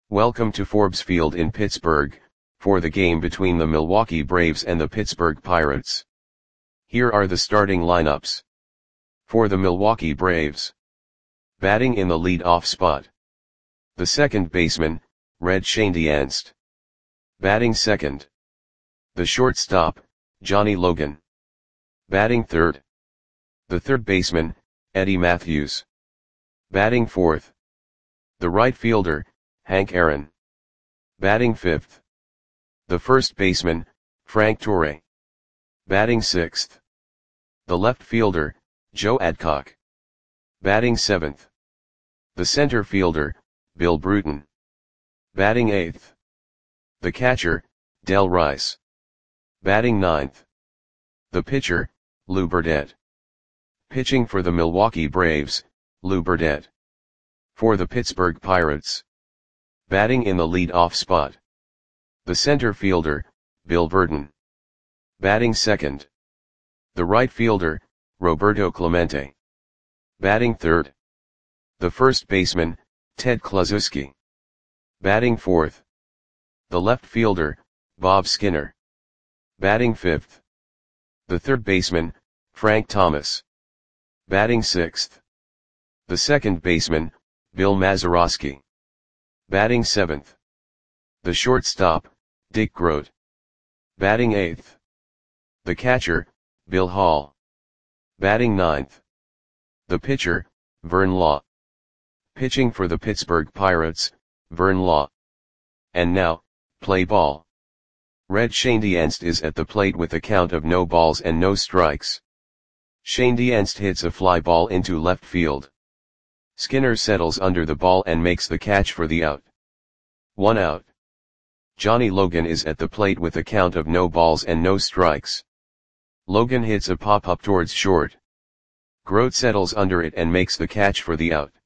Welcome to Forbes Field in Pittsburgh, for the game between the Milwaukee Braves and the Pittsburgh Pirates. Here are the starting lineups. For the Milwaukee Braves. Batting in the lead-off spot. The second baseman, Red Schoendienst. Batting second. The shortstop, Johnny Logan. Batting third. The third baseman, Eddie Mathews. Batting fourth. The right fielder, Hank Aaron. Batting fifth. The first baseman, Frank Torre. Batting sixth. The left fielder, Joe Adcock. Batting seventh. The center fielder, Bill Bruton. Batting eighth. The catcher, Del Rice. Batting ninth. The pitcher, Lou Burdette. Pitching for the Milwaukee Braves, Lou Burdette. For the Pittsburgh Pirates. Batting in the lead-off spot. The center fielder, Bill Virdon. Batting second. The right fielder, Roberto Clemente. Batting third. The first baseman, Ted Kluszewski. Batting fourth. The left fielder, Bob Skinner. Batting fifth. The third baseman, Frank Thomas. Batting sixth. The second baseman, Bill Mazeroski. Batting seventh. The shortstop, Dick Groat. Batting eighth. The catcher, Bill Hall. Batting ninth. The pitcher, Vern Law. Pitching for the Pittsburgh Pirates, Vern Law. And now, play ball. Red Schoendienst is at the plate with a count of no balls and no strikes. Schoendienst hits a fly ball into left field. Skinner settles under the ball and makes the catch for the out. 1 out. Johnny Logan is at the plate with a count of no balls and no strikes. Logan hits a pop-up towards short. Groat settles under it and makes the catch for the out.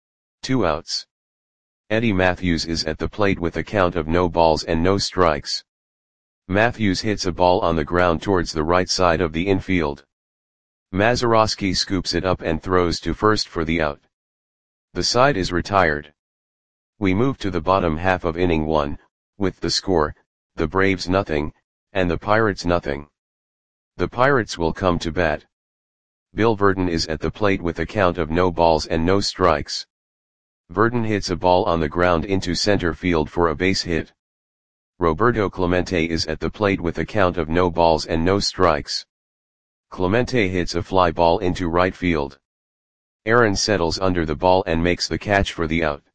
2 outs. Eddie Mathews is at the plate with a count of no balls and no strikes. Mathews hits a ball on the ground towards the right side of the infield. Mazeroski scoops it up and throws to first for the out. The side is retired. We move to the bottom half of inning 1, with the score, the Braves nothing, and the Pirates nothing. The Pirates will come to bat. Bill Virdon is at the plate with a count of no balls and no strikes. Virdon hits a ball on the ground into center field for a base hit. Roberto Clemente is at the plate with a count of no balls and no strikes. Clemente hits a fly ball into right field. Aaron settles under the ball and makes the catch for the out.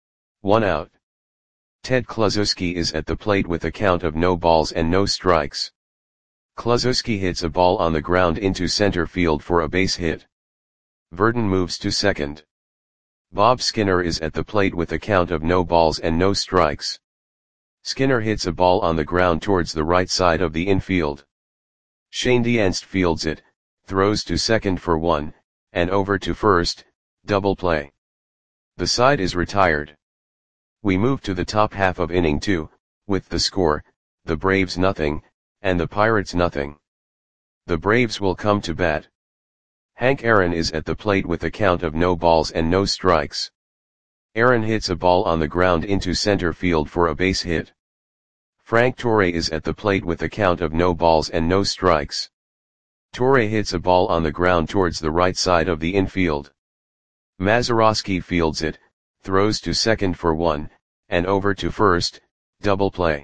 1 out. Ted Kluszewski is at the plate with a count of no balls and no strikes. Kluszewski hits a ball on the ground into center field for a base hit. Virdon moves to second. Bob Skinner is at the plate with a count of no balls and no strikes. Skinner hits a ball on the ground towards the right side of the infield. Schoendienst fields it, throws to second for 1, and over to first, double play. The side is retired. We move to the top half of inning 2, with the score, the Braves nothing, and the Pirates nothing. The Braves will come to bat. Hank Aaron is at the plate with a count of no balls and no strikes. Aaron hits a ball on the ground into center field for a base hit. Frank Torre is at the plate with a count of no balls and no strikes. Torre hits a ball on the ground towards the right side of the infield. Mazeroski fields it, throws to second for 1, and over to first, double play.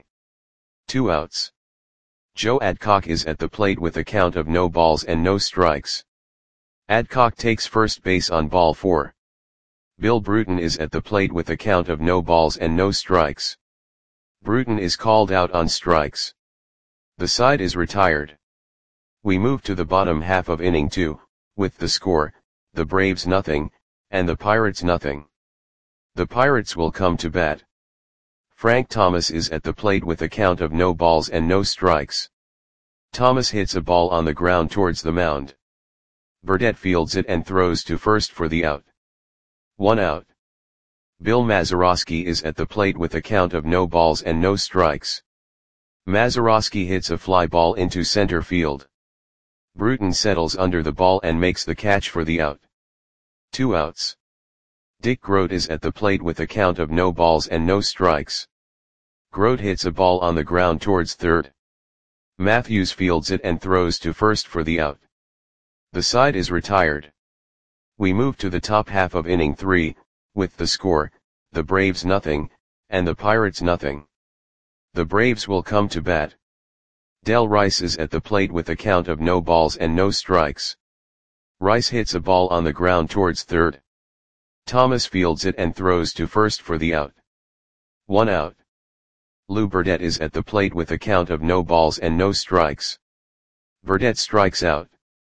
2 outs. Joe Adcock is at the plate with a count of no balls and no strikes. Adcock takes first base on ball 4. Bill Bruton is at the plate with a count of no balls and no strikes. Bruton is called out on strikes. The side is retired. We move to the bottom half of inning 2, with the score, the Braves nothing, and the Pirates nothing. The Pirates will come to bat. Frank Thomas is at the plate with a count of no balls and no strikes. Thomas hits a ball on the ground towards the mound. Burdette fields it and throws to first for the out. 1 out. Bill Mazeroski is at the plate with a count of no balls and no strikes. Mazeroski hits a fly ball into center field. Bruton settles under the ball and makes the catch for the out. 2 outs. Dick Grote is at the plate with a count of no balls and no strikes. Grote hits a ball on the ground towards third. Matthews fields it and throws to first for the out. The side is retired. We move to the top half of inning 3, with the score, the Braves nothing, and the Pirates nothing. The Braves will come to bat. Del Rice is at the plate with a count of no balls and no strikes. Rice hits a ball on the ground towards third. Thomas fields it and throws to first for the out. 1 out. Lou Burdette is at the plate with a count of no balls and no strikes. Burdette strikes out.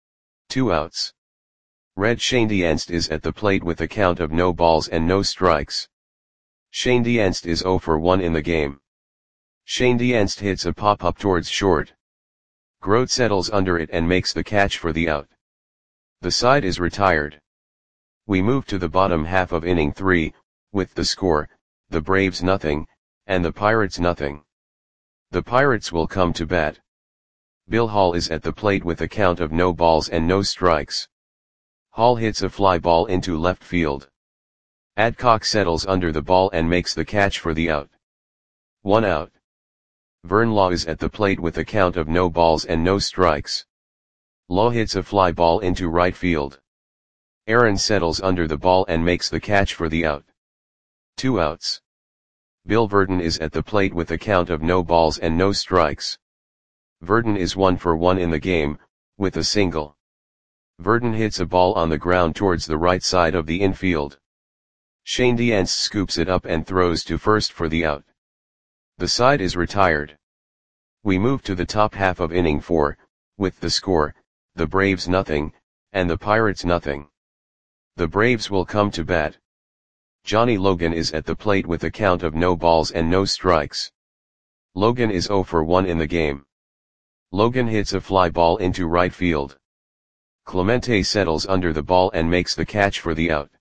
2 outs. Red Schoendienst is at the plate with a count of no balls and no strikes. Schoendienst is 0 for 1 in the game. Schoendienst hits a pop-up towards short. Grote settles under it and makes the catch for the out. The side is retired. We move to the bottom half of inning 3, with the score, the Braves nothing, and the Pirates nothing. The Pirates will come to bat. Bill Hall is at the plate with a count of no balls and no strikes. Hall hits a fly ball into left field. Adcock settles under the ball and makes the catch for the out. 1 out. Vern Law is at the plate with a count of no balls and no strikes. Law hits a fly ball into right field. Aaron settles under the ball and makes the catch for the out. 2 outs. Bill Verdon is at the plate with a count of no balls and no strikes. Verdon is 1 for 1 in the game, with a single. Verdon hits a ball on the ground towards the right side of the infield. Schoendienst scoops it up and throws to first for the out. The side is retired. We move to the top half of inning 4, with the score, the Braves nothing, and the Pirates nothing. The Braves will come to bat. Johnny Logan is at the plate with a count of no balls and no strikes. Logan is 0 for 1 in the game. Logan hits a fly ball into right field. Clemente settles under the ball and makes the catch for the out.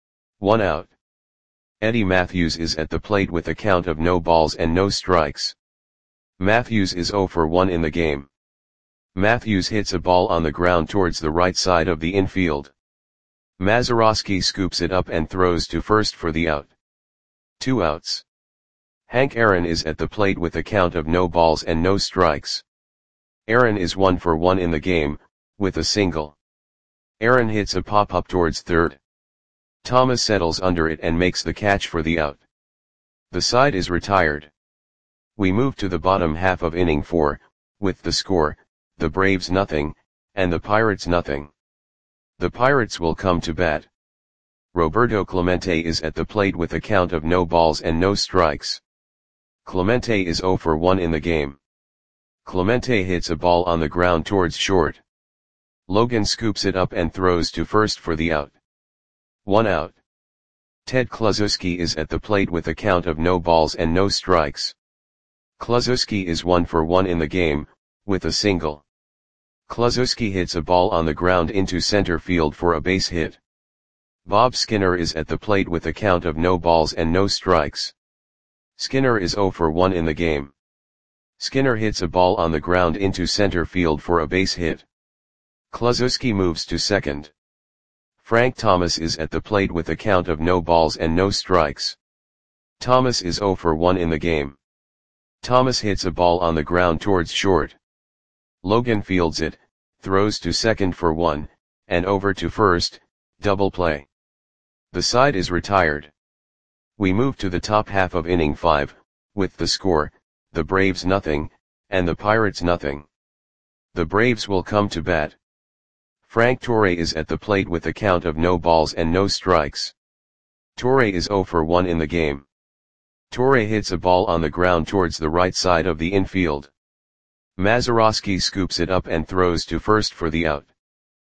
1 out. Eddie Matthews is at the plate with a count of no balls and no strikes. Matthews is 0 for 1 in the game. Matthews hits a ball on the ground towards the right side of the infield. Mazeroski scoops it up and throws to first for the out. 2 outs. Hank Aaron is at the plate with a count of no balls and no strikes. Aaron is 1 for 1 in the game, with a single. Aaron hits a pop-up towards third. Thomas settles under it and makes the catch for the out. The side is retired. We move to the bottom half of inning 4, with the score, the Braves nothing, and the Pirates nothing. The Pirates will come to bat. Roberto Clemente is at the plate with a count of no balls and no strikes. Clemente is 0 for 1 in the game. Clemente hits a ball on the ground towards short. Logan scoops it up and throws to first for the out. 1 out. Ted Kluszewski is at the plate with a count of no balls and no strikes. Kluszewski is 1 for 1 in the game, with a single. Kluszewski hits a ball on the ground into center field for a base hit. Bob Skinner is at the plate with a count of no balls and no strikes. Skinner is 0 for 1 in the game. Skinner hits a ball on the ground into center field for a base hit. Kluszewski moves to second. Frank Thomas is at the plate with a count of no balls and no strikes. Thomas is 0 for 1 in the game. Thomas hits a ball on the ground towards short. Logan fields it, throws to second for 1, and over to first, double play. The side is retired. We move to the top half of inning 5, with the score, the Braves nothing, and the Pirates nothing. The Braves will come to bat. Frank Torre is at the plate with a count of no balls and no strikes. Torre is 0 for 1 in the game. Torre hits a ball on the ground towards the right side of the infield. Mazeroski scoops it up and throws to first for the out.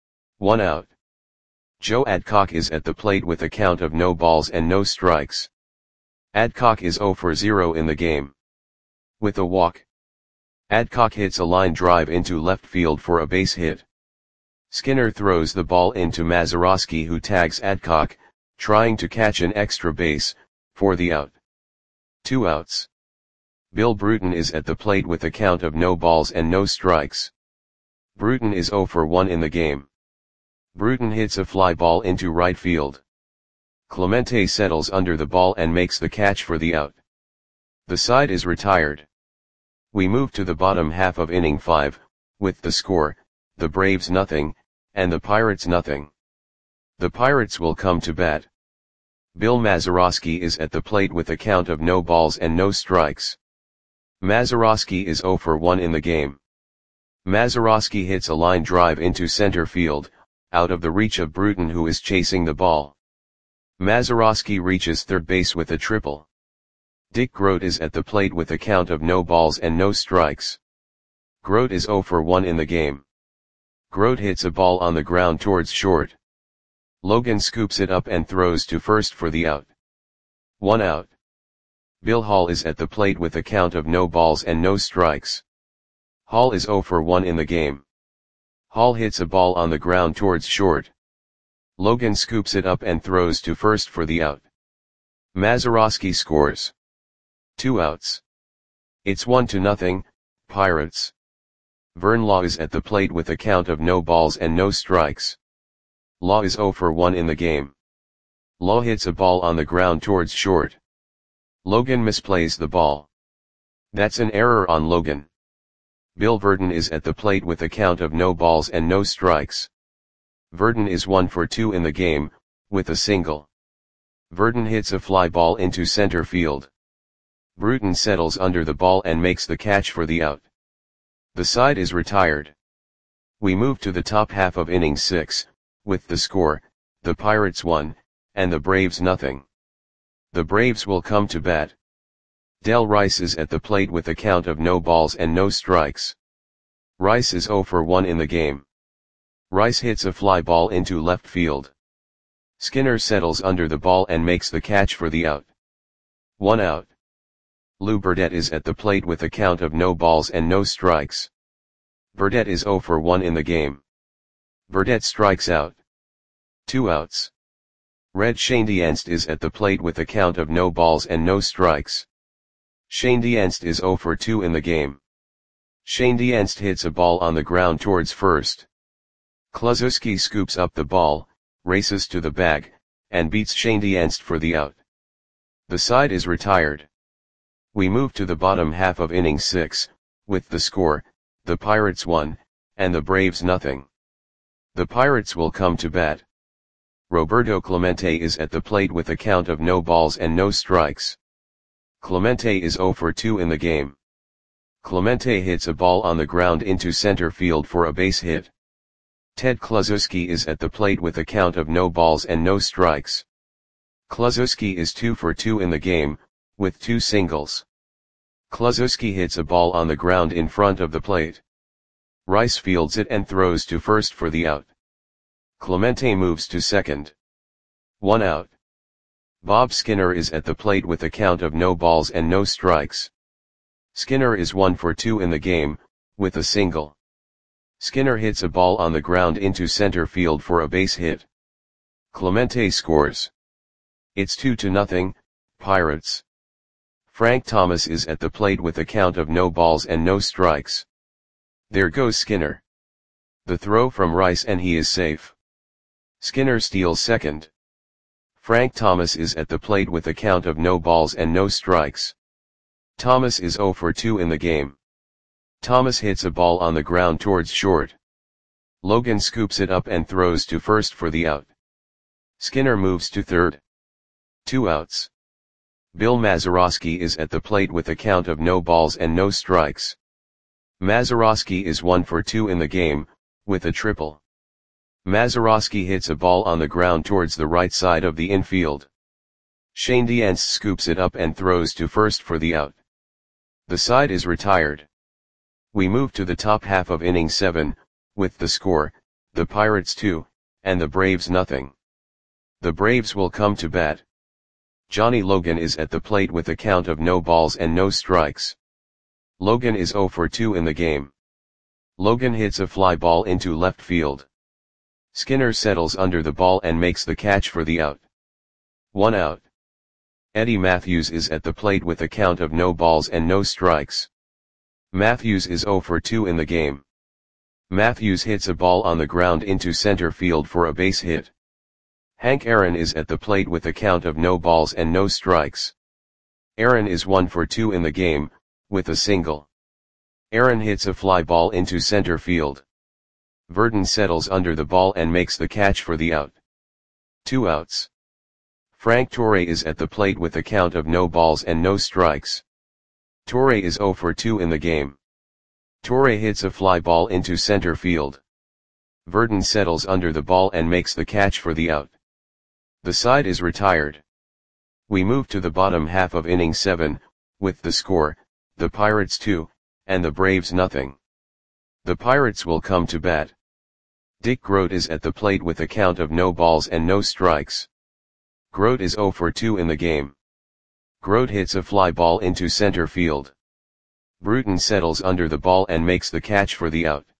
1 out. Joe Adcock is at the plate with a count of no balls and no strikes. Adcock is 0 for 0 in the game. With a walk. Adcock hits a line drive into left field for a base hit. Skinner throws the ball into Mazeroski, who tags Adcock, trying to catch an extra base, for the out. 2 outs. Bill Bruton is at the plate with a count of no balls and no strikes. Bruton is 0 for 1 in the game. Bruton hits a fly ball into right field. Clemente settles under the ball and makes the catch for the out. The side is retired. We move to the bottom half of inning 5, with the score, the Braves nothing, and the Pirates nothing. The Pirates will come to bat. Bill Mazeroski is at the plate with a count of no balls and no strikes. Mazeroski is 0 for 1 in the game. Mazeroski hits a line drive into center field, out of the reach of Bruton, who is chasing the ball. Mazeroski reaches third base with a triple. Dick Grote is at the plate with a count of no balls and no strikes. Grote is 0 for 1 in the game. Grote hits a ball on the ground towards short. Logan scoops it up and throws to first for the out. 1 out. Bill Hall is at the plate with a count of no balls and no strikes. Hall is 0 for 1 in the game. Hall hits a ball on the ground towards short. Logan scoops it up and throws to first for the out. Mazeroski scores. 2 outs. It's 1-0, Pirates. Vern Law is at the plate with a count of no balls and no strikes. Law is 0 for 1 in the game. Law hits a ball on the ground towards short. Logan misplays the ball. That's an error on Logan. Bill Verdon is at the plate with a count of no balls and no strikes. Verdon is 1 for 2 in the game, with a single. Verdon hits a fly ball into center field. Bruton settles under the ball and makes the catch for the out. The side is retired. We move to the top half of inning 6, with the score, the Pirates 1, and the Braves nothing. The Braves will come to bat. Del Rice is at the plate with a count of no balls and no strikes. Rice is 0 for 1 in the game. Rice hits a fly ball into left field. Skinner settles under the ball and makes the catch for the out. 1 out. Lou Burdette is at the plate with a count of no balls and no strikes. Burdette is 0 for 1 in the game. Burdette strikes out. 2 outs. Red Schoendienst is at the plate with a count of no balls and no strikes. Schoendienst is 0 for 2 in the game. Schoendienst hits a ball on the ground towards first. Kluszewski scoops up the ball, races to the bag, and beats Schoendienst for the out. The side is retired. We move to the bottom half of inning 6, with the score, the Pirates 1, and the Braves nothing. The Pirates will come to bat. Roberto Clemente is at the plate with a count of no balls and no strikes. Clemente is 0 for 2 in the game. Clemente hits a ball on the ground into center field for a base hit. Ted Kluszewski is at the plate with a count of no balls and no strikes. Kluszewski is 2 for 2 in the game, with 2 singles. Kluszewski hits a ball on the ground in front of the plate. Rice fields it and throws to first for the out. Clemente moves to second. 1 out. Bob Skinner is at the plate with a count of no balls and no strikes. Skinner is 1 for 2 in the game, with a single. Skinner hits a ball on the ground into center field for a base hit. Clemente scores. It's 2-0, Pirates. Frank Thomas is at the plate with a count of no balls and no strikes. There goes Skinner. The throw from Rice and he is safe. Skinner steals second. Frank Thomas is at the plate with a count of no balls and no strikes. Thomas is 0 for 2 in the game. Thomas hits a ball on the ground towards short. Logan scoops it up and throws to first for the out. Skinner moves to third. 2 outs. Bill Mazeroski is at the plate with a count of no balls and no strikes. Mazeroski is 1 for 2 in the game, with a triple. Mazeroski hits a ball on the ground towards the right side of the infield. Schoendienst scoops it up and throws to first for the out. The side is retired. We move to the top half of inning 7, with the score, the Pirates 2, and the Braves nothing. The Braves will come to bat. Johnny Logan is at the plate with a count of no balls and no strikes. Logan is 0 for 2 in the game. Logan hits a fly ball into left field. Skinner settles under the ball and makes the catch for the out. 1 out. Eddie Matthews is at the plate with a count of no balls and no strikes. Matthews is 0 for 2 in the game. Matthews hits a ball on the ground into center field for a base hit. Hank Aaron is at the plate with a count of no balls and no strikes. Aaron is 1 for 2 in the game, with a single. Aaron hits a fly ball into center field. Verdon settles under the ball and makes the catch for the out. 2 outs. Frank Torre is at the plate with a count of no balls and no strikes. Torre is 0 for 2 in the game. Torre hits a fly ball into center field. Verdon settles under the ball and makes the catch for the out. The side is retired. We move to the bottom half of inning 7, with the score, the Pirates 2, and the Braves nothing. The Pirates will come to bat. Dick Groat is at the plate with a count of no balls and no strikes. Groat is 0 for 2 in the game. Groat hits a fly ball into center field. Bruton settles under the ball and makes the catch for the out.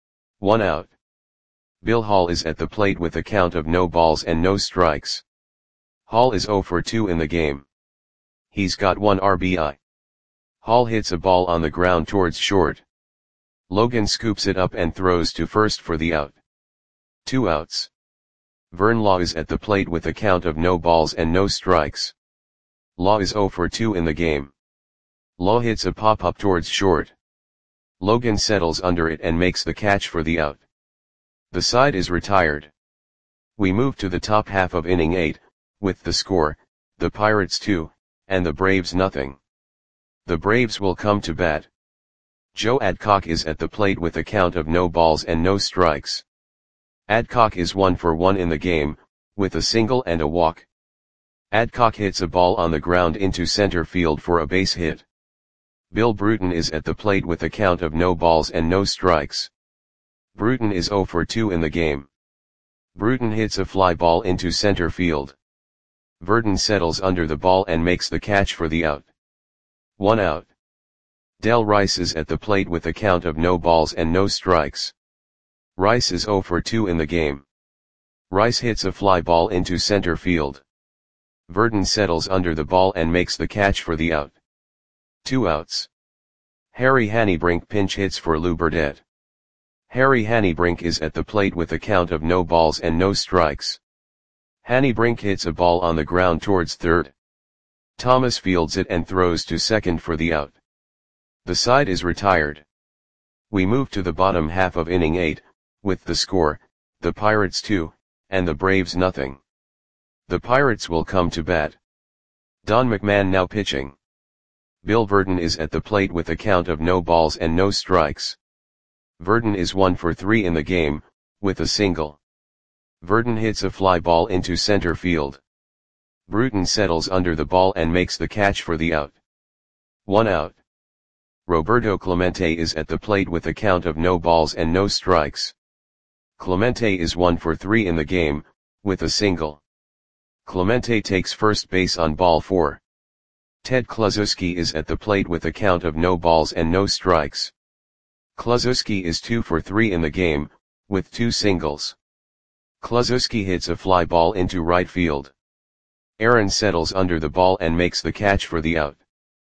1 out. Bill Hall is at the plate with a count of no balls and no strikes. Hall is 0 for 2 in the game. He's got 1 RBI. Hall hits a ball on the ground towards short. Logan scoops it up and throws to first for the out. 2 outs. Vern Law is at the plate with a count of no balls and no strikes. Law is 0 for 2 in the game. Law hits a pop-up towards short. Logan settles under it and makes the catch for the out. The side is retired. We move to the top half of inning 8, with the score, the Pirates 2, and the Braves nothing. The Braves will come to bat. Joe Adcock is at the plate with a count of no balls and no strikes. Adcock is 1 for 1 in the game, with a single and a walk. Adcock hits a ball on the ground into center field for a base hit. Bill Bruton is at the plate with a count of no balls and no strikes. Bruton is 0 for 2 in the game. Bruton hits a fly ball into center field. Verdon settles under the ball and makes the catch for the out. 1 out. Del Rice is at the plate with a count of no balls and no strikes. Rice is 0 for 2 in the game. Rice hits a fly ball into center field. Verdon settles under the ball and makes the catch for the out. 2 outs. Harry Hannebrink pinch hits for Lou Burdett. Harry Hannebrink is at the plate with a count of no balls and no strikes. Hannebrink hits a ball on the ground towards third. Thomas fields it and throws to second for the out. The side is retired. We move to the bottom half of inning 8, with the score, the Pirates 2, and the Braves nothing. The Pirates will come to bat. Don McMahon now pitching. Bill Verdon is at the plate with a count of no balls and no strikes. Verdon is 1 for 3 in the game, with a single. Verdon hits a fly ball into center field. Bruton settles under the ball and makes the catch for the out. 1 out. Roberto Clemente is at the plate with a count of no balls and no strikes. Clemente is 1 for 3 in the game, with a single. Clemente takes first base on ball 4. Ted Kluszewski is at the plate with a count of no balls and no strikes. Kluszewski is 2 for 3 in the game, with 2 singles. Kluszewski hits a fly ball into right field. Aaron settles under the ball and makes the catch for the out.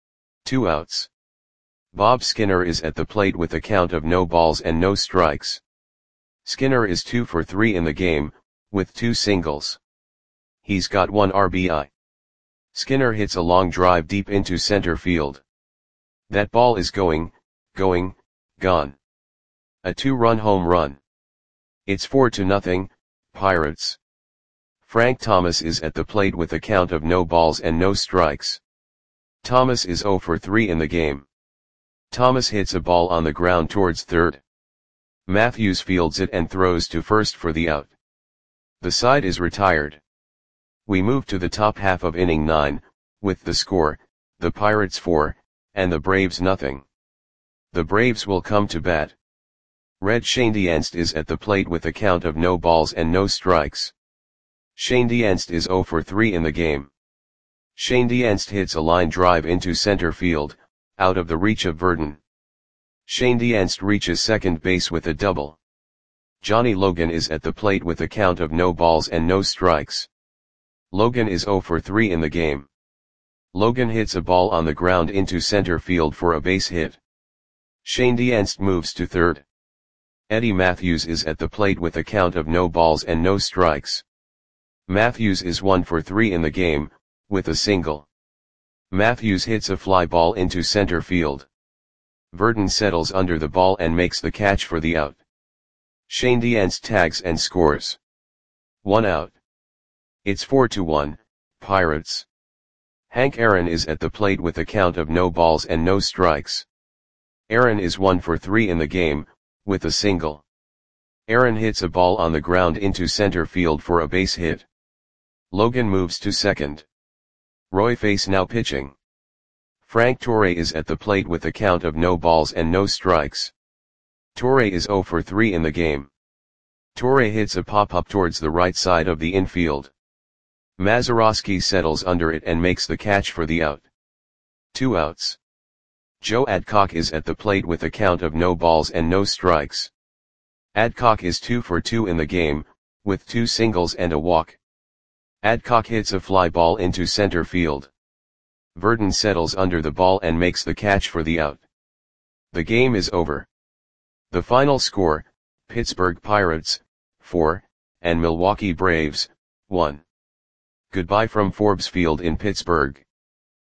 2 outs. Bob Skinner is at the plate with a count of no balls and no strikes. Skinner is 2 for 3 in the game, with 2 singles. He's got 1 RBI. Skinner hits a long drive deep into center field. That ball is going, gone. A 2-run home run. It's 4-0, Pirates. Frank Thomas is at the plate with a count of no balls and no strikes. Thomas is 0 for 3 in the game. Thomas hits a ball on the ground towards third. Matthews fields it and throws to first for the out. The side is retired. We move to the top half of inning 9, with the score, the Pirates 4, and the Braves nothing. The Braves will come to bat. Red Schoendienst is at the plate with a count of no balls and no strikes. Schoendienst is 0 for 3 in the game. Schoendienst hits a line drive into center field, out of the reach of Verdon. Schoendienst reaches second base with a double. Johnny Logan is at the plate with a count of no balls and no strikes. Logan is 0 for 3 in the game. Logan hits a ball on the ground into center field for a base hit. Schoendienst moves to third. Eddie Matthews is at the plate with a count of no balls and no strikes. Matthews is 1 for 3 in the game, with a single. Matthews hits a fly ball into center field. Verdon settles under the ball and makes the catch for the out. Shane Diance tags and scores. 1 out. It's 4-1, Pirates. Hank Aaron is at the plate with a count of no balls and no strikes. Aaron is 1 for 3 in the game, with a single. Aaron hits a ball on the ground into center field for a base hit. Logan moves to second. Roy Face now pitching. Frank Torre is at the plate with a count of no balls and no strikes. Torre is 0 for 3 in the game. Torre hits a pop-up towards the right side of the infield. Mazeroski settles under it and makes the catch for the out. 2 outs. Joe Adcock is at the plate with a count of no balls and no strikes. Adcock is 2 for 2 in the game, with 2 singles and a walk. Adcock hits a fly ball into center field. Verdon settles under the ball and makes the catch for the out. The game is over. The final score, Pittsburgh Pirates, 4, and Milwaukee Braves, 1. Goodbye from Forbes Field in Pittsburgh.